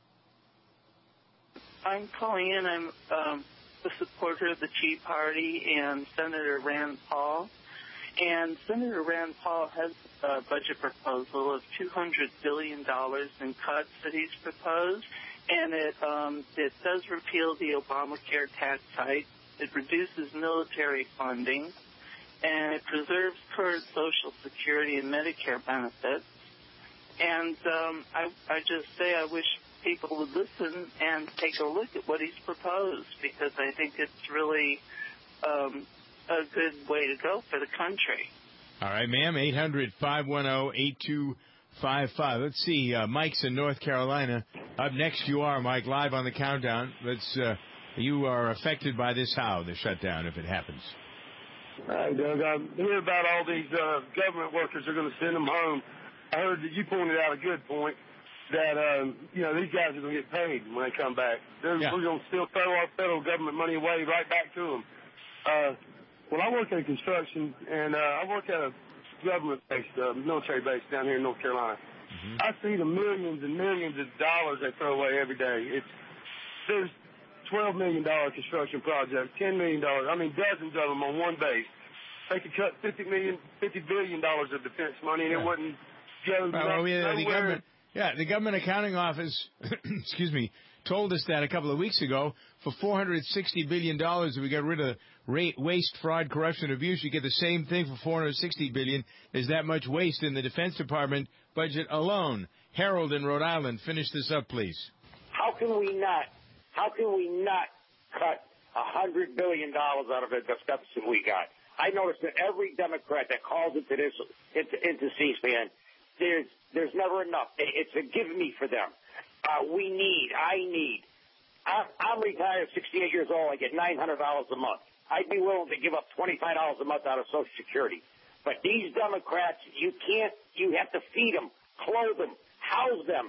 Speaker 16: I'm calling in. I'm um, a supporter of the Tea Party and Senator Rand Paul. And Senator Rand Paul has a budget proposal of two hundred billion dollars in cuts that he's proposed. And it, um, it does repeal the Obamacare tax hike. It reduces military funding. And it preserves current Social Security and Medicare benefits. And um, I, I just say I wish people would listen and take a look at what he's proposed, because I think it's really um, a good way to go for the country.
Speaker 4: All right, ma'am, eight hundred, five one zero, eight two five five. Let's see, uh, Mike's in North Carolina. Up next you are, Mike, live on the countdown. Let's. Uh, you are affected by this how, the shutdown, if it happens?
Speaker 17: Hi, Doug. I hear about all these uh, government workers are going to send them home. I heard that you pointed out a good point, that, um, you know, these guys are going to get paid when they come back. Yeah. We're going to still throw our federal government money away right back to them. Uh, well, I work in construction, and uh, I work at a government-based, uh, military base down here in North Carolina. Mm-hmm. I see the millions and millions of dollars they throw away every day. It's There's twelve million dollars construction projects, ten million dollars, I mean, dozens of them on one base. They could cut fifty million dollars, fifty billion dollars of defense money, and yeah. it wouldn't go
Speaker 4: well,
Speaker 17: no,
Speaker 4: yeah,
Speaker 17: nowhere.
Speaker 4: The government, yeah, the government accounting office, excuse me, told us that a couple of weeks ago. For four hundred sixty billion dollars, if we got rid of rate, waste, fraud, corruption, abuse, you get the same thing for four hundred sixty billion dollars. There's that much waste in the Defense Department budget alone. Harold in Rhode Island, finish this up, please.
Speaker 18: How can we not, how can we not cut one hundred billion dollars out of the deficit we got? I noticed that every Democrat that calls into this, into, into C-SPAN, there's, there's never enough. It's a give me for them. Uh, we need, I need. I'm, I'm retired, sixty-eight years old. I get nine hundred dollars a month. I'd be willing to give up twenty-five dollars a month out of Social Security. But these Democrats, you can't, you have to feed them, clothe them, house them,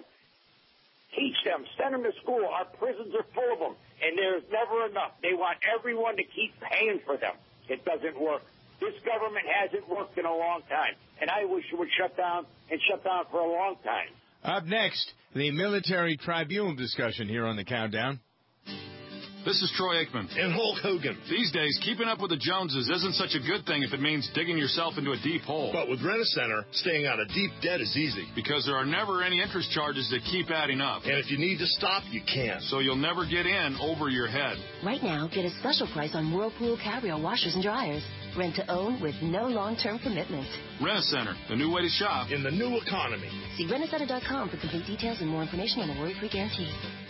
Speaker 18: teach them, send them to school. Our prisons are full of them, and there's never enough. They want everyone to keep paying for them. It doesn't work. This government hasn't worked in a long time, and I wish it would shut down and shut down for a long time.
Speaker 4: Up next, the military tribunal discussion here on the countdown.
Speaker 11: This is Troy Aikman.
Speaker 12: And Hulk Hogan.
Speaker 11: These days, keeping up with the Joneses isn't such a good thing if it means digging yourself into a deep hole.
Speaker 12: But with Rent-A-Center, staying out of deep debt is easy.
Speaker 11: Because there are never any interest charges that keep adding up.
Speaker 12: And if you need to stop, you can.
Speaker 11: So you'll never get in over your head.
Speaker 13: Right now, get a special price on Whirlpool Cabrio washers and dryers. Rent to own with no long-term commitment.
Speaker 11: Rent-A-Center, the new way to shop.
Speaker 12: In the new economy.
Speaker 13: See rent a center dot com for complete details and more information on the worry-free guarantee.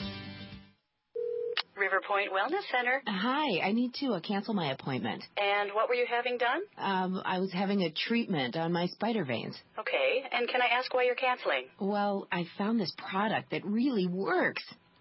Speaker 19: River Point Wellness Center.
Speaker 20: Hi, I need to uh, cancel my appointment.
Speaker 19: And what were you having done?
Speaker 20: Um, I was having a treatment on my spider veins.
Speaker 19: Okay, and can I ask why you're canceling?
Speaker 20: Well, I found this product that really works.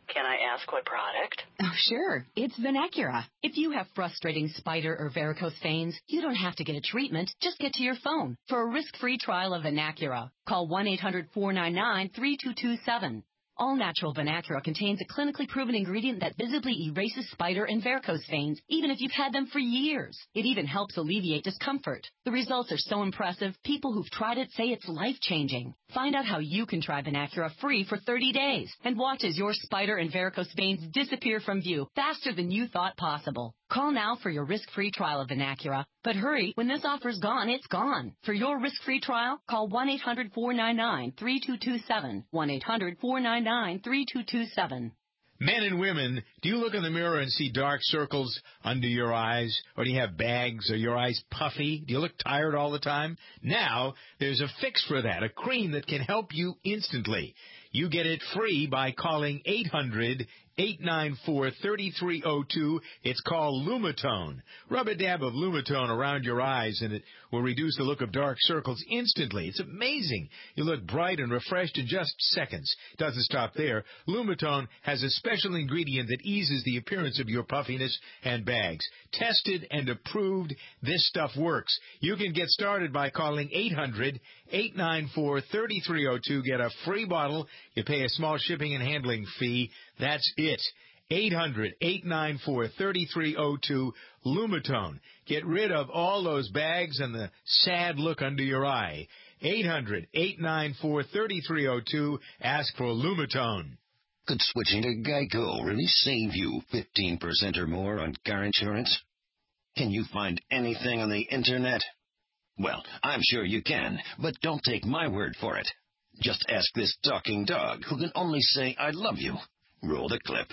Speaker 19: Can I ask what product?
Speaker 1: Oh, sure. It's Venacura. If you have frustrating spider or varicose veins, you don't have to get a treatment. Just get to your phone for a risk-free trial of Venacura. Call one eight hundred four nine nine three two two seven. All-natural Venacura contains a clinically proven ingredient that visibly erases spider and varicose veins, even if you've had them for years. It even helps alleviate discomfort. The results are so impressive, people who've tried it say it's life-changing. Find out how you can try Venacura free for thirty days and watch as your spider and varicose veins disappear from view faster than you thought possible. Call now for your risk-free trial of Venacura. But hurry, when this offer's gone, it's gone. For your risk-free trial, call one eight hundred four nine nine three two two seven. one eight hundred four nine nine three two two seven.
Speaker 4: Men and women, do you look in the mirror and see dark circles under your eyes? Or do you have bags? Are your eyes puffy? Do you look tired all the time? Now, there's a fix for that, a cream that can help you instantly. You get it free by calling eight hundred eight nine four three three zero two. It's called Lumitone. Rub a dab of Lumitone around your eyes and it will reduce the look of dark circles instantly. It's amazing. You look bright and refreshed in just seconds. Doesn't stop there. Lumitone has a special ingredient that eases the appearance of your puffiness and bags. Tested and approved, this stuff works. You can get started by calling eight hundred eight nine four three three zero two. Get a free bottle. You pay a small shipping and handling fee. That's it. eight hundred eight nine four three three zero two, Lumitone. Get rid of all those bags and the sad look under your eye. eight hundred eight nine four three three zero two. Ask for Lumitone.
Speaker 21: Could switching to Geico really save you fifteen percent or more on car insurance? Can you find anything on the Internet? Well, I'm sure you can, but don't take my word for it. Just ask this talking dog who can only say, I love you. Roll the clip.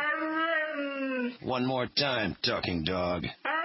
Speaker 21: One more time, talking dog.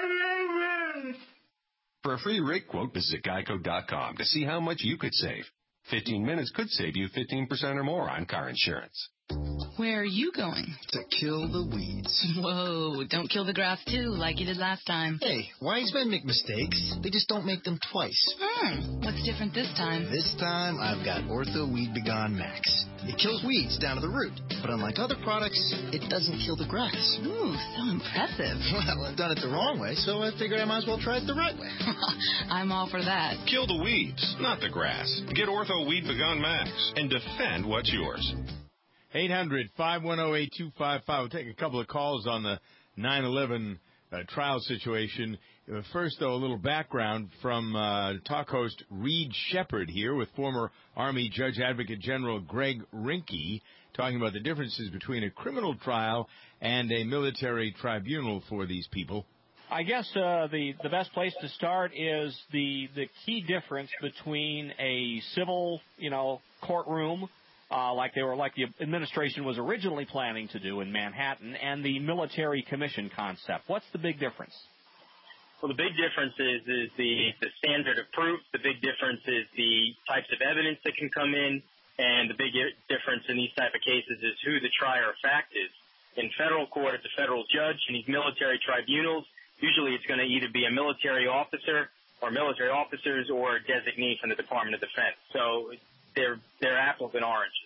Speaker 22: For a free rate quote, visit geico dot com to see how much you could save. fifteen minutes could save you fifteen percent or more on car insurance.
Speaker 23: Where are you going?
Speaker 24: To kill the weeds.
Speaker 23: Whoa, don't kill the grass too, like you did last time.
Speaker 24: Hey, wise men make mistakes. They just don't make them twice.
Speaker 23: Hmm, what's different this time?
Speaker 24: This time, I've got Ortho Weed Begone Max. It kills weeds down to the root, but unlike other products, it doesn't kill the grass.
Speaker 23: Ooh, so impressive.
Speaker 24: Well, I've done it the wrong way, so I figured I might as well try it the right way.
Speaker 23: I'm all for that.
Speaker 22: Kill the weeds, not the grass. Get Ortho Weed Begone Max and defend what's yours.
Speaker 4: eight hundred five one zero eight two five five. We'll take a couple of calls on the nine eleven uh, trial situation. Uh, first, though, a little background from uh, talk host Reed Shepard here with former Army Judge Advocate General Greg Rinke talking about the differences between a criminal trial and a military tribunal for these people.
Speaker 25: I guess uh, the the best place to start is the the key difference between a civil, you know, courtroom. Uh, like they were, like the administration was originally planning to do in Manhattan, and the military commission concept. What's the big difference?
Speaker 27: Well, the big difference is is the the standard of proof. The big difference is the types of evidence that can come in, and the big difference in these type of cases is who the trier of fact is. In federal court, it's a federal judge. In these military tribunals, usually it's going to either be a military officer or military officers or a designee from the Department of Defense. So they're they're apples and oranges.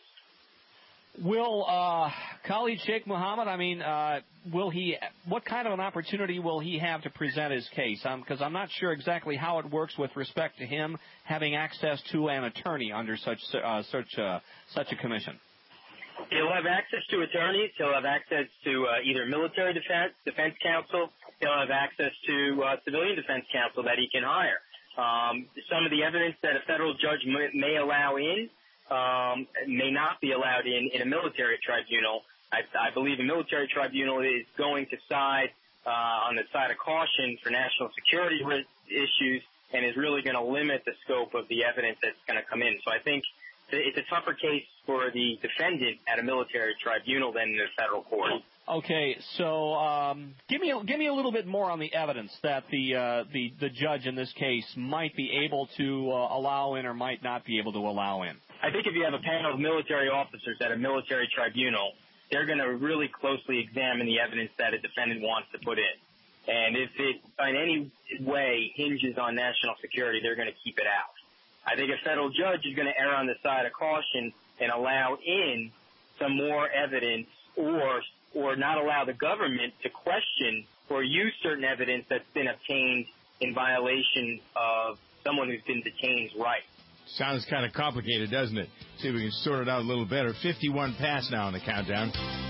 Speaker 25: Will uh, Khalid Sheikh Mohammed, I mean, uh, will he? What kind of an opportunity will he have to present his case? Because I'm, I'm not sure exactly how it works with respect to him having access to an attorney under such uh, such uh, such a commission.
Speaker 27: He'll have access to attorneys. He'll have access to uh, either military defense, defense counsel. He'll have access to uh, civilian defense counsel that he can hire. Um, some of the evidence that a federal judge may, may allow in um, may not be allowed in in a military tribunal. I, I believe a military tribunal is going to side uh, on the side of caution for national security issues and is really going to limit the scope of the evidence that's going to come in. So I think it's a tougher case for the defendant at a military tribunal than in a federal court.
Speaker 25: Okay, so um, give me a, give me a little bit more on the evidence that the uh, the the judge in this case might be able to uh, allow in or might not be able to allow in.
Speaker 27: I think if you have a panel of military officers at a military tribunal, they're going to really closely examine the evidence that a defendant wants to put in. And if it in any way hinges on national security, they're going to keep it out. I think a federal judge is going to err on the side of caution and allow in some more evidence or or not allow the government to question or use certain evidence that's been obtained in violation of someone who's been detained's rights.
Speaker 4: Sounds kind of complicated, doesn't it? See if we can sort it out a little better. fifty-one past now on the countdown.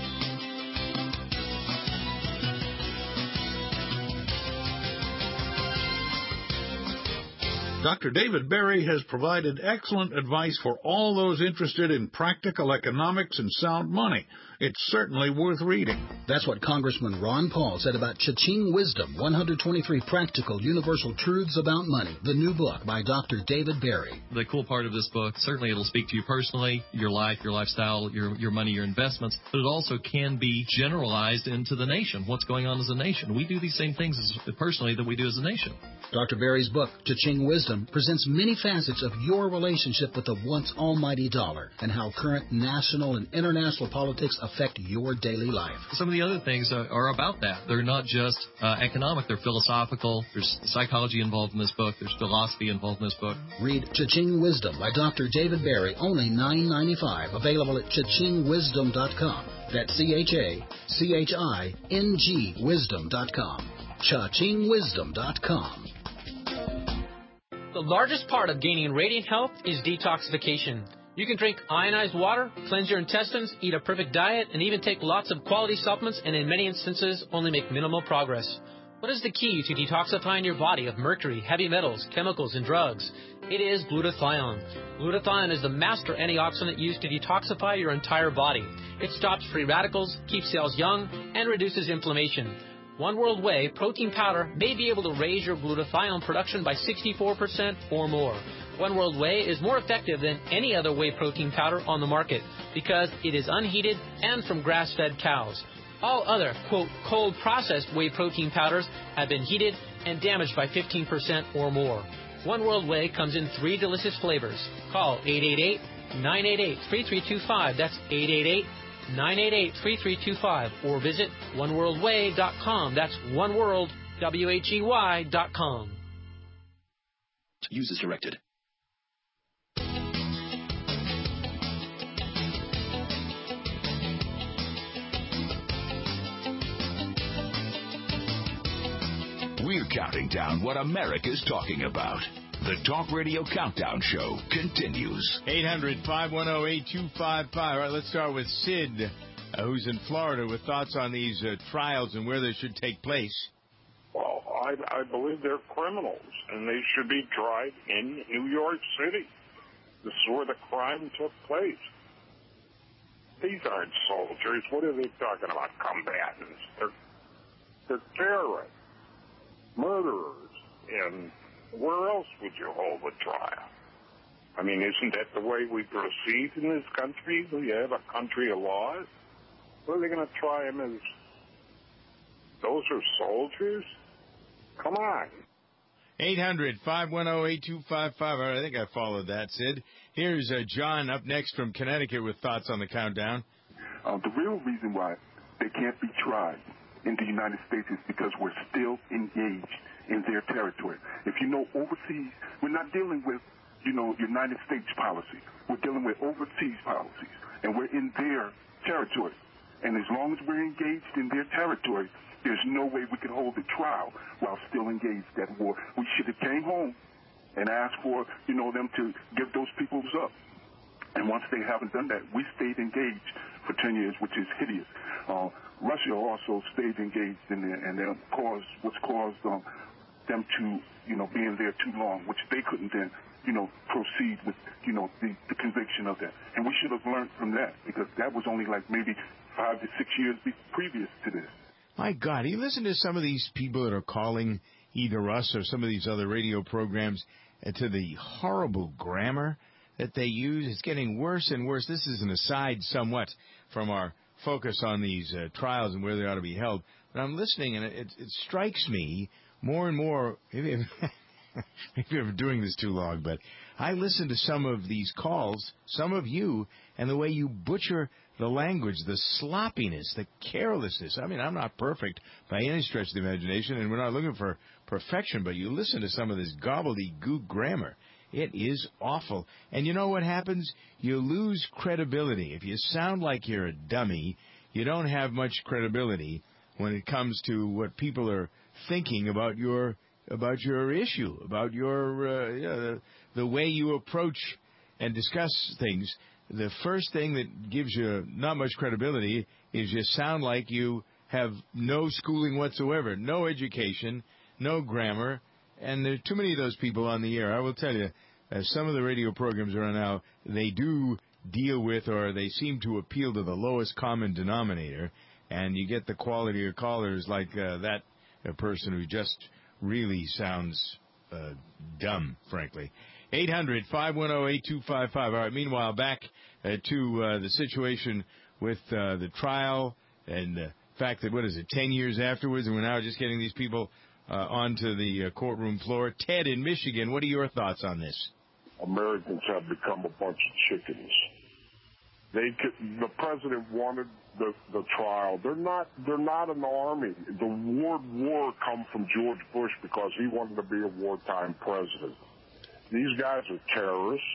Speaker 2: Doctor David Berry has provided excellent advice for all those interested in practical economics and sound money. It's certainly worth reading.
Speaker 3: That's what Congressman Ron Paul said about Cha-Ching Wisdom, one hundred twenty-three Practical Universal Truths About Money, the new book by Doctor David Berry.
Speaker 5: The cool part of this book, certainly it'll speak to you personally, your life, your lifestyle, your your money, your investments, but it also can be generalized into the nation, what's going on as a nation. We do these same things as, personally that we do as a nation.
Speaker 3: Doctor Berry's book, Cha-Ching Wisdom, presents many facets of your relationship with the once almighty dollar and how current national and international politics affect your daily life.
Speaker 5: Some of the other things are, are about that. They're not just uh, economic, they're philosophical. There's psychology involved in this book. There's philosophy involved in this book.
Speaker 3: Read Cha-Ching Wisdom by Doctor David Berry, only nine ninety-five, available at cha ching wisdom dot com. That's C H A C H I N G wisdom dot com. cha ching wisdom dot com.
Speaker 6: The largest part of gaining radiant health is detoxification. You can drink ionized water, cleanse your intestines, eat a perfect diet, and even take lots of quality supplements and in many instances only make minimal progress. What is the key to detoxifying your body of mercury, heavy metals, chemicals, and drugs? It is glutathione. Glutathione is the master antioxidant used to detoxify your entire body. It stops free radicals, keeps cells young, and reduces inflammation. One World Whey protein powder may be able to raise your glutathione production by sixty-four percent or more. One World Whey is more effective than any other whey protein powder on the market because it is unheated and from grass-fed cows. All other, quote, cold-processed whey protein powders have been heated and damaged by fifteen percent or more. One World Whey comes in three delicious flavors. Call eight eight eight, nine eight eight, three three two five. That's eight eight eight, nine eight eight, three three two five. Or visit one world whey dot com. That's oneworld, W H E Y dot com.
Speaker 21: Use as directed.
Speaker 7: We're counting down what America's talking about. The Talk Radio Countdown Show continues.
Speaker 4: eight hundred, five one zero, eight two five five. All right, let's start with Sid, uh, who's in Florida, with thoughts on these uh, trials and where they should take place.
Speaker 8: Well, I, I believe they're criminals, and they should be tried in New York City. This is where the crime took place. These aren't soldiers. What are they talking about? Combatants. They're, they're terrorists, murderers, and where else would you hold a trial? I mean, isn't that the way we proceed in this country? We have a country of laws. What are they going to try them as? Those are soldiers? Come on.
Speaker 4: eight hundred, five one zero, eight two five five. All right, I think I followed that, Sid. Here's uh, John up next from Connecticut with thoughts on the countdown.
Speaker 26: Uh, the real reason why they can't be tried in the United States is because we're still engaged in their territory. If you know, overseas, we're not dealing with, you know, United States policy. We're dealing with overseas policies, and we're in their territory. And as long as we're engaged in their territory, there's no way we can hold a trial while still engaged at war. We should have came home and asked for, you know, them to give those peoples up. And once they haven't done that, we stayed engaged for ten years, which is hideous. Uh, Russia also stayed engaged in there, and then caused what's caused um, them to, you know, being there too long, which they couldn't then, you know, proceed with, you know, the, the conviction of that. And we should have learned from that, because that was only like maybe five to six years previous to this.
Speaker 4: My God, you listen to some of these people that are calling either us or some of these other radio programs, and to the horrible grammar that they use. It's getting worse and worse. This is an aside somewhat from our focus on these uh, trials and where they ought to be held. But I'm listening, and it, it strikes me more and more, maybe, maybe I'm doing this too long, but I listen to some of these calls, some of you, and the way you butcher the language, the sloppiness, the carelessness. I mean, I'm not perfect by any stretch of the imagination, and we're not looking for perfection, but you listen to some of this gobbledygook grammar. It is awful. And you know what happens? You lose credibility. If you sound like you're a dummy, you don't have much credibility when it comes to what people are thinking about your about your issue, about your uh, you know, the, the way you approach and discuss things. The first thing that gives you not much credibility is you sound like you have no schooling whatsoever, no education, no grammar, and there are too many of those people on the air. I will tell you, uh, some of the radio programs around now, they do deal with, or they seem to appeal to the lowest common denominator, and you get the quality of callers like uh, that uh, person who just really sounds uh, dumb, frankly. eight hundred, five one zero, eight two five five. All right, meanwhile, back uh, to uh, the situation with uh, the trial and the fact that, what is it, ten years afterwards, and we're now just getting these people uh, onto the uh, courtroom floor. Ted in Michigan, what are your thoughts on this?
Speaker 8: Americans have become a bunch of chickens. They could, the president wanted the, the trial. They're not. They're not an army. The word war come from George Bush because he wanted to be a wartime president. These guys are terrorists.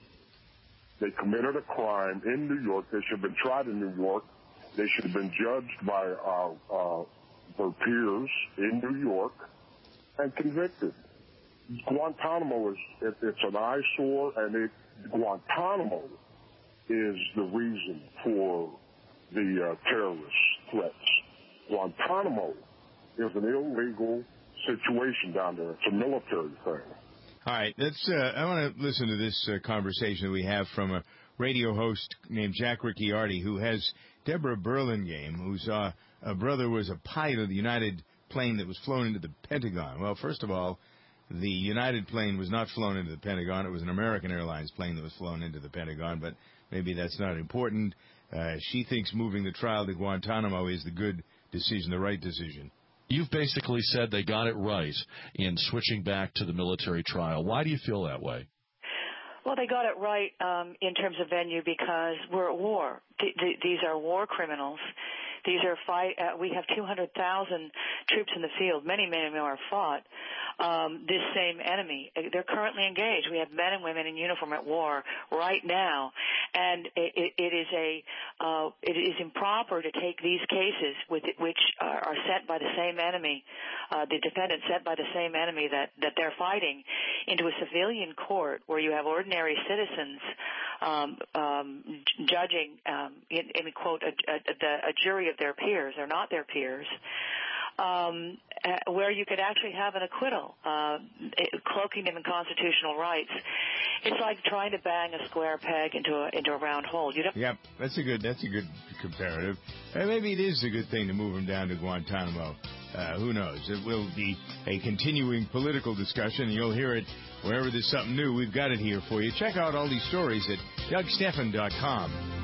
Speaker 8: They committed a crime in New York. They should have been tried in New York. They should have been judged by uh, uh, their peers in New York and convicted. Guantanamo is it, it's an eyesore, and it, Guantanamo is the reason for the uh, terrorist threats. Guantanamo is an illegal situation down there. It's a military thing.
Speaker 4: All right, let's. Uh, I want to listen to this uh, conversation that we have from a radio host named Jack Ricciardi, who has Deborah Burlingame, whose uh, a brother was a pilot of the United plane that was flown into the Pentagon. Well, first of all, the United plane was not flown into the Pentagon. It was an American Airlines plane that was flown into the Pentagon, but maybe that's not important. Uh, she thinks moving the trial to Guantanamo is the good decision, the right decision.
Speaker 9: You've basically said they got it right in switching back to the military trial. Why do you feel that way?
Speaker 10: Well, they got it right um, in terms of venue because we're at war. Th- th- these are war criminals. These are fight. Uh, we have two hundred thousand troops in the field. Many, many more fought um, this same enemy. They're currently engaged. We have men and women in uniform at war right now, and it, it is a uh, it is improper to take these cases with which are, are sent by the same enemy, uh, the defendants sent by the same enemy that that they're fighting, into a civilian court where you have ordinary citizens um, um, judging um, in, in quote a, a, a jury of their peers or not their peers, um, uh, where you could actually have an acquittal, uh, cloaking them in constitutional rights. It's like trying to bang a square peg into a into a round hole. You don't.
Speaker 4: Yep, that's a good that's a good comparative. Uh, maybe it is a good thing to move them down to Guantanamo. Uh, who knows? It will be a continuing political discussion, and you'll hear it wherever there's something new. We've got it here for you. Check out all these stories at Doug Stephan dot com.